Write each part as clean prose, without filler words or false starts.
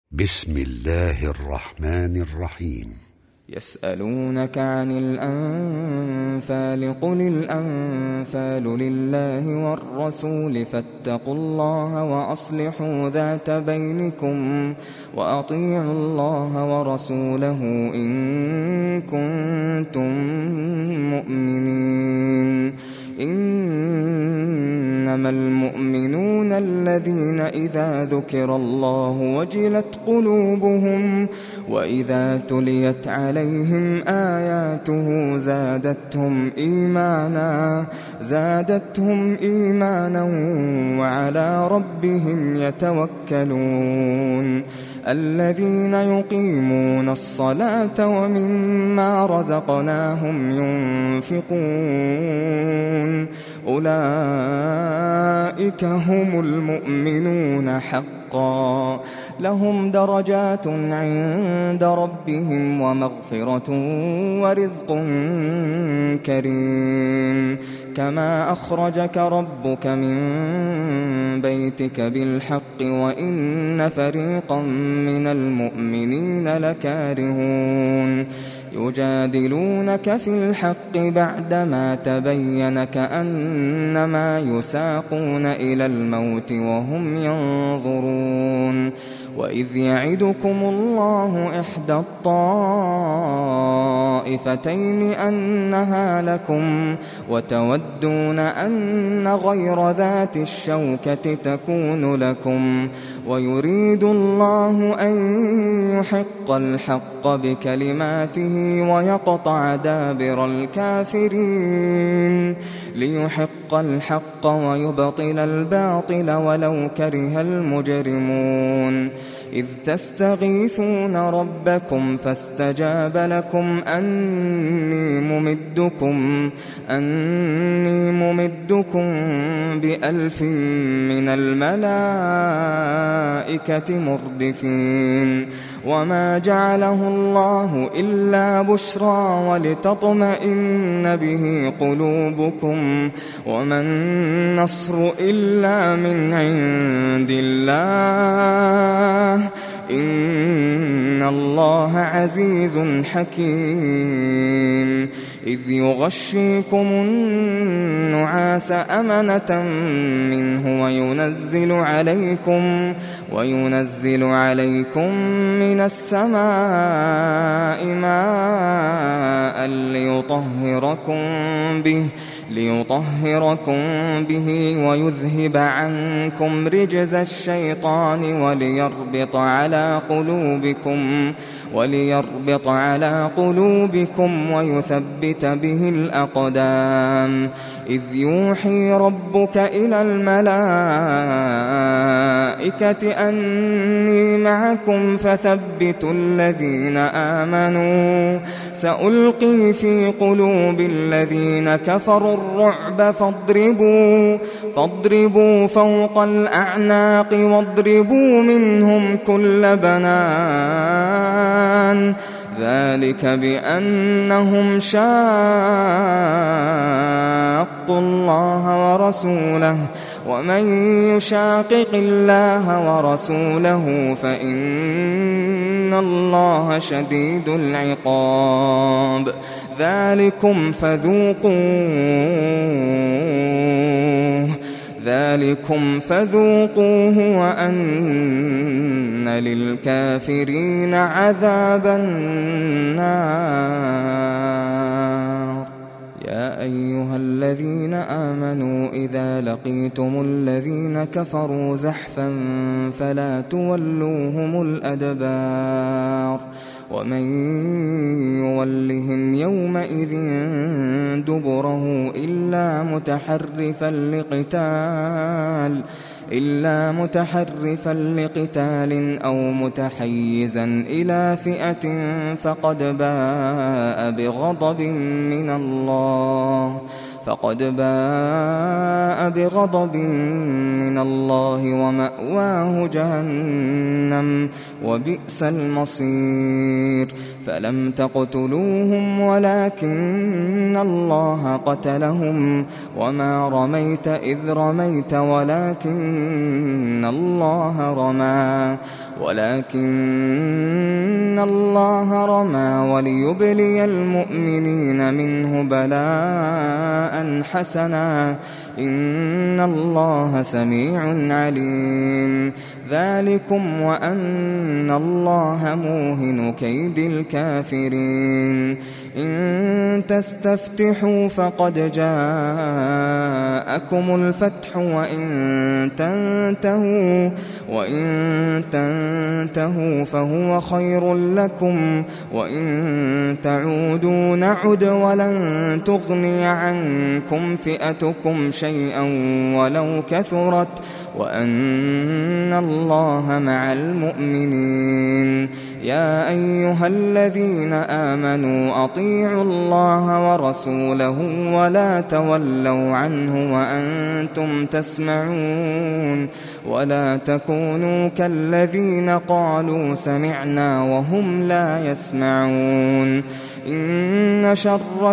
بسم الله الرحمن الرحيم. يسألونك عن الأنفال قل الأنفال لله والرسول فاتقوا الله وأصلحوا ذات بينكم وأطيعوا الله ورسوله إن كنتم مؤمنين. إنما المؤمنون الذين إذا ذكر الله وجلت قلوبهم وإذا تليت عليهم آياته زادتهم إيمانا وعلى ربهم يتوكلون. الذين يقيمون الصلاة ومما رزقناهم ينفقون أولئك هم المؤمنون حقا لهم درجات عند ربهم ومغفرة ورزق كريم. كما أخرجك ربك من بيتك بالحق وإن فريقا من المؤمنين لكارهون. يجادلونك في الحق بعدما تبين كأنما يساقون إلى الموت وهم ينظرون. وإذ يعدكم الله إحدى الطائفتين أنها لكم وتودون أن غير ذات الشوكة تكون لكم ويريد الله أن يحق الحق بكلماته ويقطع دابر الكافرين ليحق الحق ويبطل الباطل ولو كره المجرمون. إذ تستغيثون ربكم فاستجاب لكم أني ممدكم ب1000 من الملائكة مردفين. وما جعله الله إلا بشرى ولتطمئن به قلوبكم وما النصر إلا من عند الله إن الله عزيز حكيم. إذ يغشيكم النعاس أمنة منه وينزل عليكم من السماء ماء ليطهركم به ويذهب عنكم رجز الشيطان وليربط على قلوبكم ويثبت به الأقدام. إذ يوحي ربك إلى الملائكة أني معكم فثبتوا الذين آمنوا سألقي في قلوب الذين كفروا الرعب فاضربوا فوق الأعناق واضربوا منهم كل بنان. ذلك بأنهم شاقوا الله ورسوله ومن يشاقق الله ورسوله فإن الله شديد العقاب. ذلكم فذوقوه وأن للكافرين عذاب النار. يا أيها الذين آمنوا إذا لقيتم الذين كفروا زحفا فلا تولوهم الأدبار. ومن يولهم يومئذ دبره إلا متحرفا لقتال أو متحيزا إلى فئة فقد باء بغضب من الله ومأواه جهنم وبئس المصير. فلم تقتلوهم ولكن الله قتلهم وما رميت إذ رميت ولكن الله رمى ولكن الله رمى وليبلي المؤمنين منه بلاء حسنا إن الله سميع عليم ذلكم وأن الله موهن كيد الكافرين إن تستفتحوا فقد جاءكم الفتح وإن تنتهوا فهو خير لكم وإن تعودوا نعد ولن تغني عنكم فئتكم شيئا ولو كثرت وأن الله مع المؤمنين يا أيها الذين آمنوا أطيعوا الله ورسوله ولا تولوا عنه وأنتم تسمعون ولا تكونوا كالذين قالوا سمعنا وهم لا يسمعون إن شر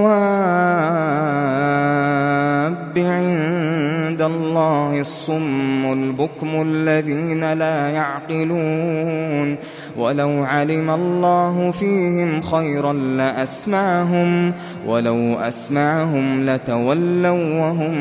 الدواب عند الله الصم البكم الذين لا يعقلون ولو علم الله فيهم خيرا لأسمعهم ولو أسمعهم لتولوا وهم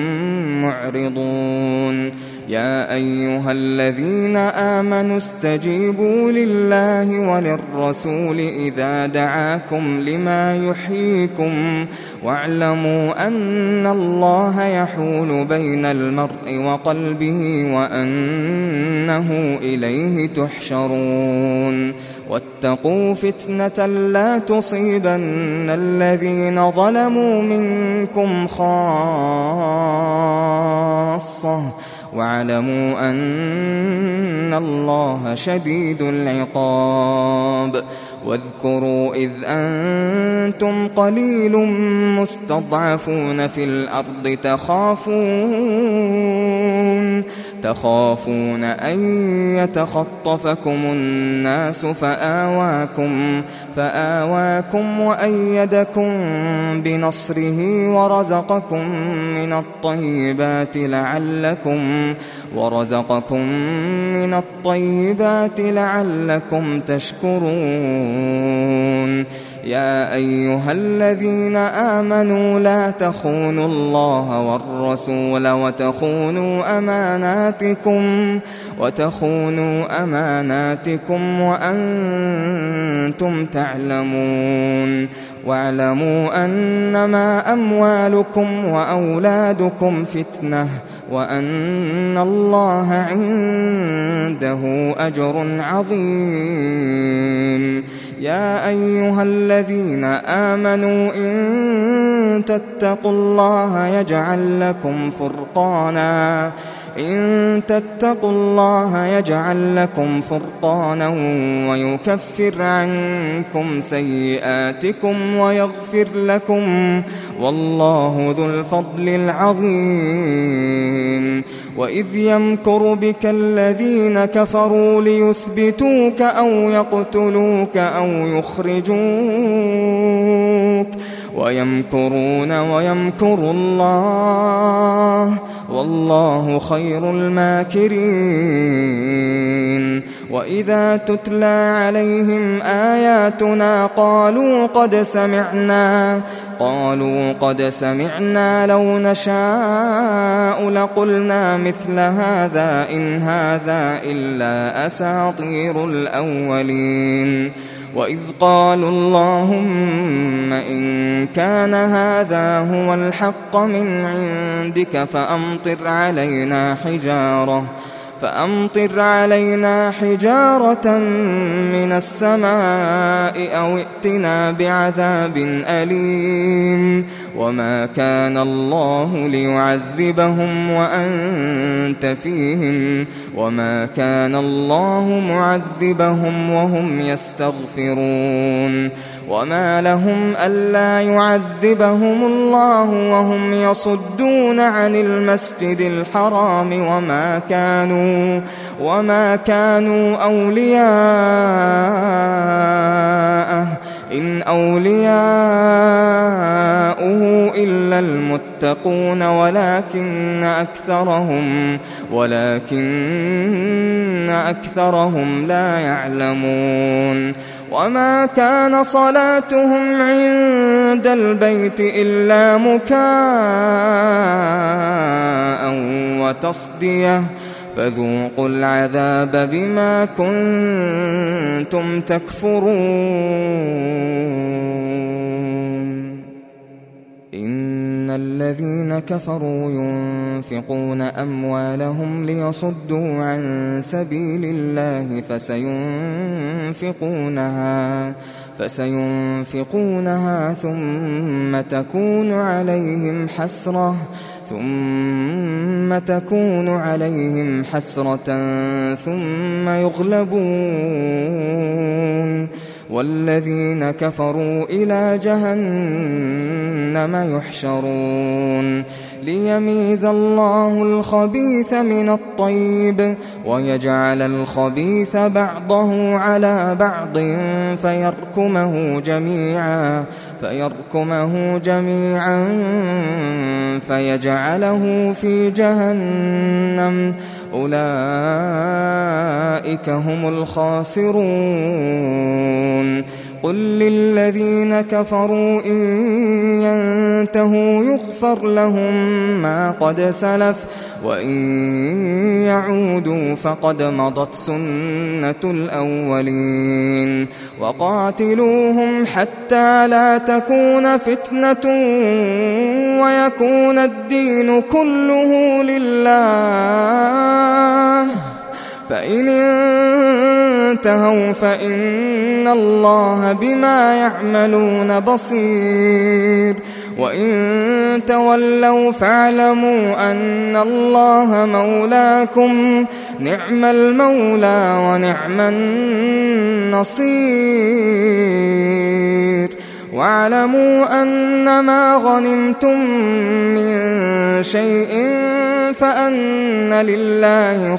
معرضون يا أيها الذين آمنوا استجيبوا لله وللرسول إذا دعاكم لما يحييكم واعلموا أن الله يحول بين المرء وقلبه وأنه إليه تحشرون واتقوا فتنة لا تصيبن الذين ظلموا منكم خاصة واعلموا أن الله شديد العقاب واذكروا إذ أنتم قليل مستضعفون في الأرض تخافون أن يتخطفكم الناس فآواكم وأيدكم بنصره ورزقكم من الطيبات لعلكم تشكرون يا أيها الذين آمنوا لا تخونوا الله والرسول وتخونوا أماناتكم وأنتم تعلمون واعلموا أنما أموالكم وأولادكم فتنة وأن الله عنده أجر عظيم يا أيها الذين آمنوا إن تتقوا الله يجعل لكم فرقانا ويكفر عنكم سيئاتكم ويغفر لكم والله ذو الفضل العظيم وإذ يمكر بك الذين كفروا ليثبتوك أو يقتلوك أو يخرجوك ويمكرون ويمكر الله والله خير الماكرين وإذا تتلى عليهم آياتنا قالوا قد سمعنا لو نشاء لقلنا مثل هذا إن هذا إلا أساطير الأولين وإذ قالوا اللهم إن كان هذا هو الحق من عندك فأمطر علينا حجارة من السماء أو ائتنا بعذاب أليم وما كان الله ليعذبهم وأنت فيهم وما كان الله معذبهم وهم يستغفرون وما لهم ألا يعذبهم الله وهم يصدون عن المسجد الحرام وما كانوا أولياءه إن أولياؤه إلا المتقون ولكن أكثرهم لا يعلمون وما كان صلاتهم عند البيت إلا مكاء وتصدية فذوقوا العذاب بما كنتم تكفرون إن الذين كفروا ينفقون أموالهم ليصدوا عن سبيل الله فسينفقونها ثم تكون عليهم حسرة ثم يغلبون والذين كفروا إلى جهنم يحشرون ليميز الله الخبيث من الطيب ويجعل الخبيث بعضه على بعض فيركمه جميعا فيجعله في جهنم أولئك هم الخاسرون قل للذين كفروا إن ينتهوا يغفر لهم ما قد سلف وإن يعودوا فقد مضت سنة الأولين وقاتلوهم حتى لا تكون فتنة ويكون الدين كله لله فإن انتهوا فإن الله بما يعملون بصير وإن تولوا فاعلموا أن الله مولاكم نعم المولى ونعم النصير واعلموا أن ما غنمتم من شيء فأن لله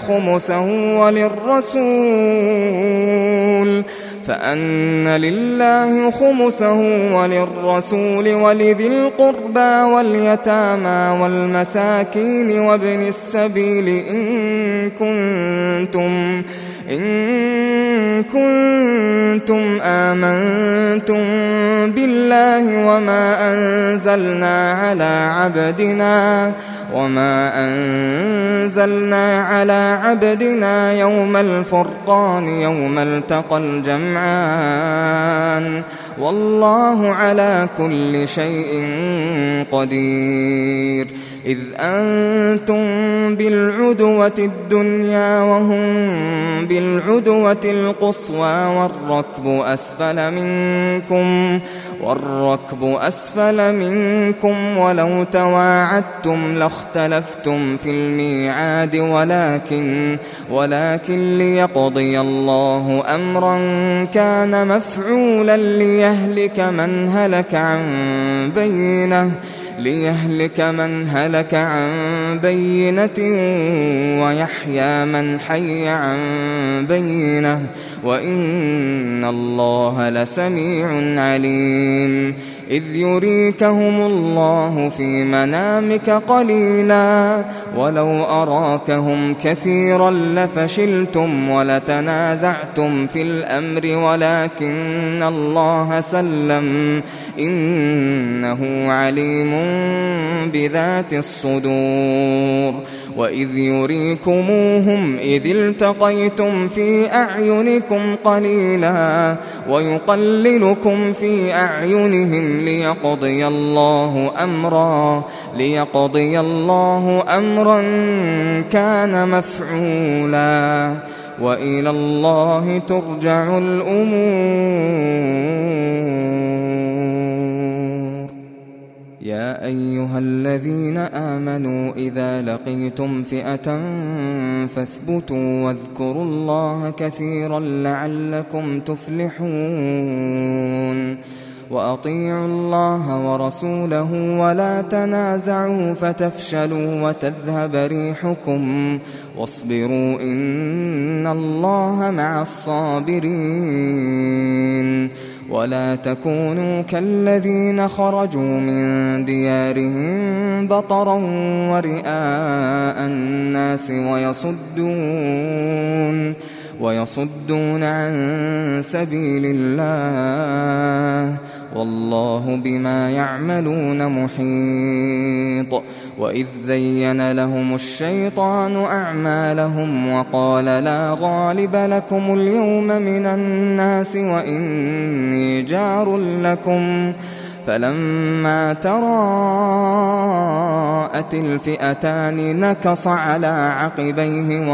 خمسه وللرسول ولذي القربى واليتامى والمساكين وابن السبيل إن كنتم آمنتم بالله وما أنزلنا على عبدنا يوم الفرقان يوم التقى الجمعان والله على كل شيء قدير إذ أنتم بالعدوة الدنيا وهم بالعدوة القصوى والركب أسفل منكم ولو تواعدتم لاختلفتم في الميعاد ولكن ليقضي الله أمرا كان مفعولا ليهلك من هلك عن بينة ويحيى من حي عن بينة وإن الله لسميع عليم إذ يريكهم الله في منامك قليلا ولو أراكهم كثيرا لفشلتم ولتنازعتم في الأمر ولكن الله سلم إنه عليم بذات الصدور وإذ يريكموهم إذ التقيتم في أعينكم قليلا ويقللكم في أعينهم ليقضي الله أمرا كان مفعولا وإلى الله ترجع الأمور يا أيها الذين آمنوا إذا لقيتم فئة فاثبتوا واذكروا الله كثيرا لعلكم تفلحون وأطيعوا الله ورسوله ولا تنازعوا فتفشلوا وتذهب ريحكم واصبروا إن الله مع الصابرين ولا تكونوا كالذين خرجوا من ديارهم بطرا ورئاء الناس ويصدون عن سبيل الله، والله بما يعملون محيط. وإذ زين لهم الشيطان أعمالهم وقال لا غالب لكم اليوم من الناس وإني جار لكم، فلما تراءت الفئتان نكص على عقبيه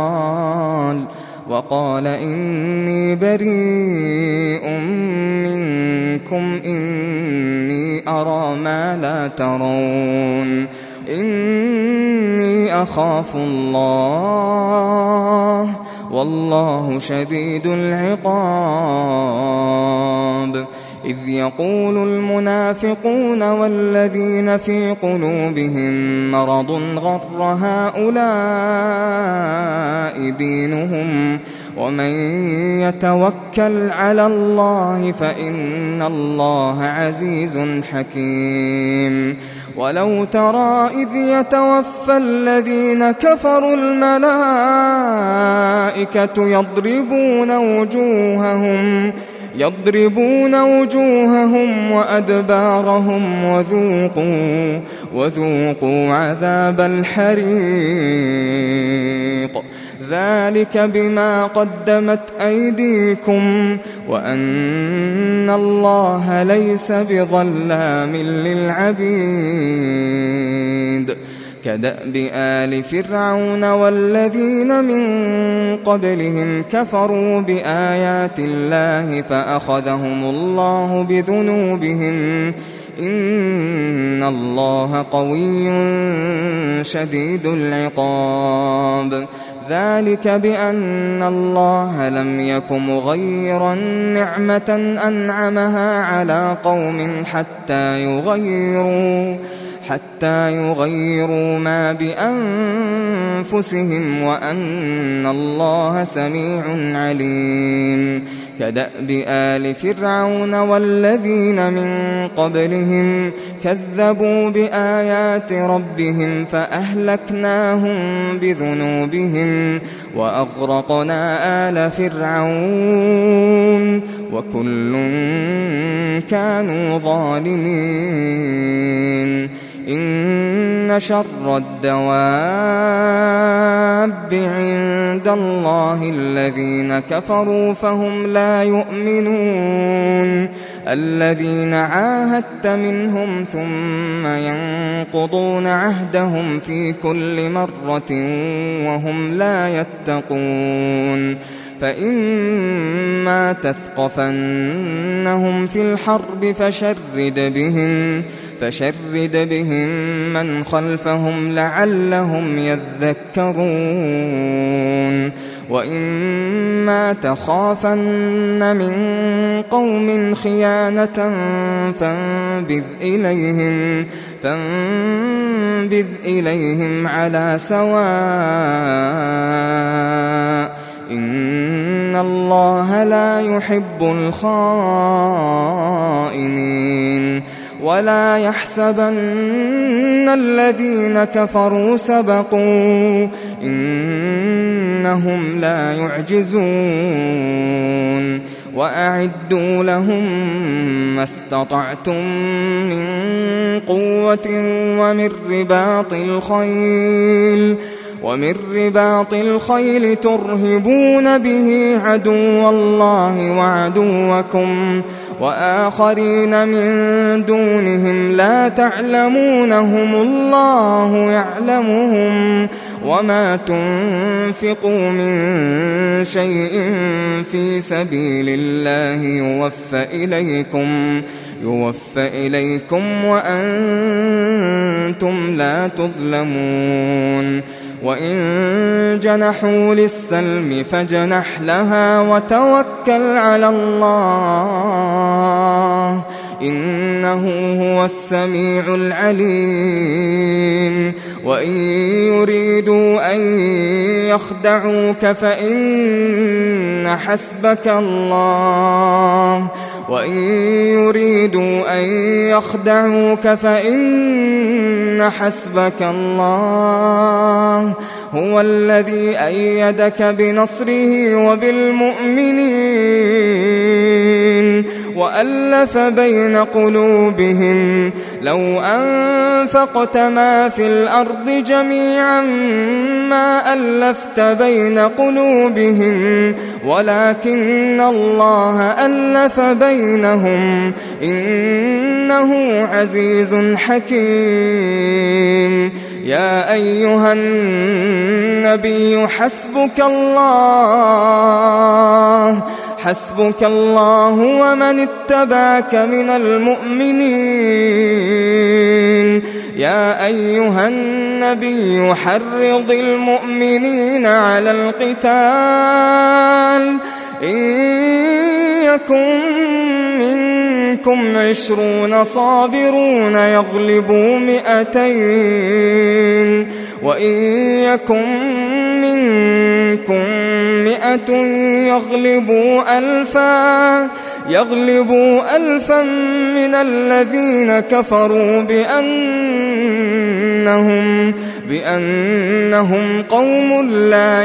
وقال إني بريء منكم إني أرى ما لا ترون إني أخاف الله والله شديد العقاب. إذ يقول المنافقون والذين في قلوبهم مرض غر هؤلاء دينهم ومن يتوكل على الله فإن الله عزيز حكيم. ولو ترى إذ يتوفى الذين كفروا الملائكة يضربون وجوههم وأدبارهم وذوقوا عذاب الحريق ذلك بما قدمت أيديكم وأن الله ليس بظلام للعبيد. كدأب آل فرعون والذين من قبلهم كفروا بآيات الله فأخذهم الله بذنوبهم إن الله قوي شديد العقاب. ذلك بأن الله لم يك مغيرا نعمة أنعمها على قوم حتى يغيروا ما بأنفسهم وأن الله سميع عليم. كدأب آل فرعون والذين من قبلهم كذبوا بآيات ربهم فأهلكناهم بذنوبهم وأغرقنا آل فرعون وكل كانوا ظالمين. إن شر الدواب عند الله الذين كفروا فهم لا يؤمنون. الذين عاهدت منهم ثم ينقضون عهدهم في كل مرة وهم لا يتقون. فإما تثقفنهم في الحرب فشرد بهم من خلفهم لعلهم يذكرون. وإما تخافن من قوم خيانة فانبذ إليهم على سواء إن الله لا يحب الخائنين. ولا يحسبن الذين كفروا سبقوا إنهم لا يعجزون. وأعدوا لهم ما استطعتم من قوة ومن رباط الخيل ترهبون به عدو الله وعدوكم وآخرين من دونهم لا تعلمونهم الله يعلمهم. وما تنفقوا من شيء في سبيل الله يوفى إليكم وأنتم لا تظلمون. وإن جنحوا للسلم فاجنح لها وتوكل على الله إنه هو السميع العليم. وإن يريدوا أن يخدعوك فإن حسبك الله وإن يريدوا أن يخدعوك فإن حسبك الله هو الذي أيدك بنصره وبالمؤمنين وألف بين قلوبهم لو أنفقت ما في الأرض جميعا ما ألفت بين قلوبهم ولكن الله ألف بينهم إنه عزيز حكيم. يا أيها النبي حسبك الله ومن اتبعك من المؤمنين. يا أيها النبي حرض المؤمنين على القتال إن يكن منكم 20 صابرون يغلبوا 200 وإن يكن منكم 100 يغلبوا 1000 من الذين كفروا بأنهم قوم لا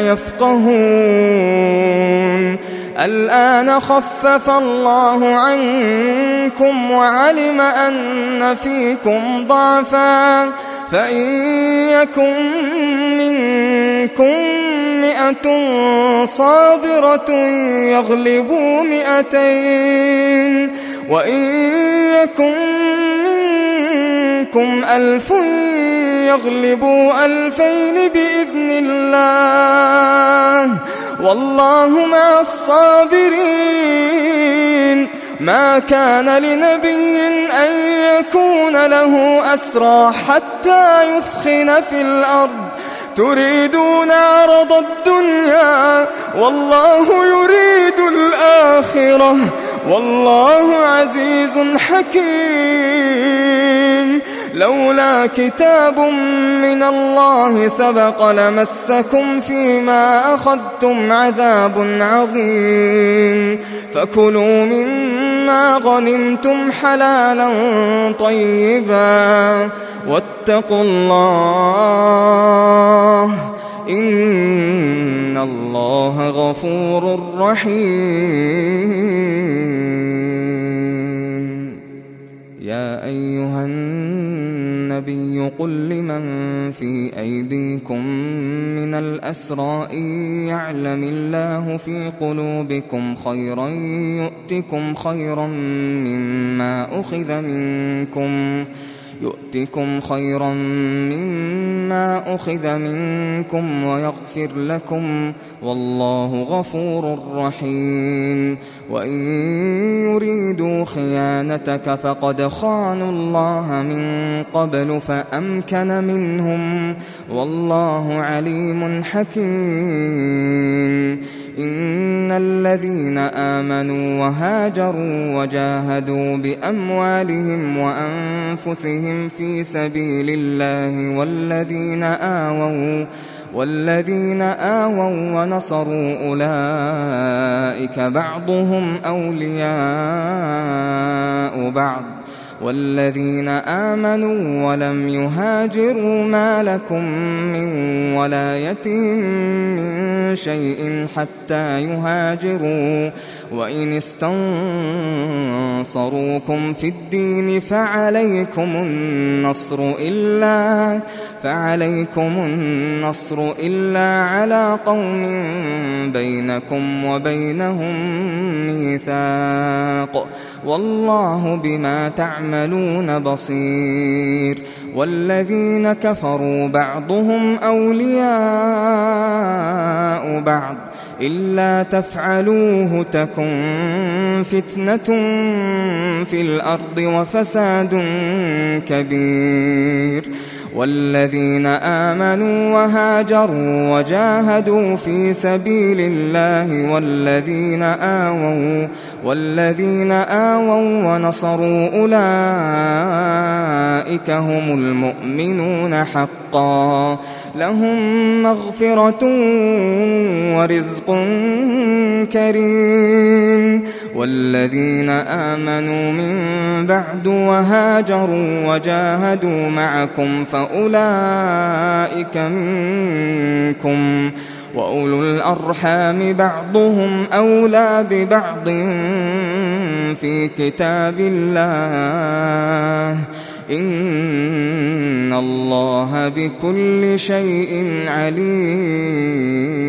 يفقهون. الآن خفف الله عنكم وعلم أن فيكم ضعفا فإن يكن منكم 100 صابرة يغلبوا 200 وإن يكن منكم 1000 يغلبوا 2000 بإذن الله والله مع الصابرين. ما كان لنبي أن يكون له أسرى حتى يثخن في الأرض تريدون عرض الدنيا والله يريد الآخرة والله عزيز حكيم. لولا كتاب من الله سبق لمسكم فيما أخذتم عذاب عظيم. فكلوا مما غنمتم حلالا طيبا واتقوا الله إن الله غفور رحيم. يا أيها النبي قل لمن في أيديكم من الأسرى إن يعلم الله في قلوبكم خيرا يؤتكم خيرا مما أخذ منكم ويغفر لكم والله غفور رحيم. وإن يريدوا خيانتك فقد خانوا الله من قبل فأمكن منهم والله عليم حكيم. إن الذين آمنوا وهاجروا وجاهدوا بأموالهم وأنفسهم في سبيل الله والذين آووا ونصروا أولئك بعضهم أولياء بعض والذين آمنوا ولم يهاجروا ما لكم من ولايتهم من شيء حتى يهاجروا وإن استنصروكم في الدين فعليكم النصر إلا على قوم بينكم وبينهم ميثاق والله بما تعملون بصير. والذين كفروا بعضهم أولياء بعض إلا تفعلوه تكن فتنة في الأرض وفساد كبير. والذين آمنوا وهاجروا وجاهدوا في سبيل الله والذين آووا ونصروا أولئك هم المؤمنون حقا لهم مغفرة ورزق كريم. والذين آمنوا من بعد وهاجروا وجاهدوا معكم فأولئك منكم وأولو الأرحام بعضهم أولى ببعض في كتاب الله إن الله بكل شيء عليم.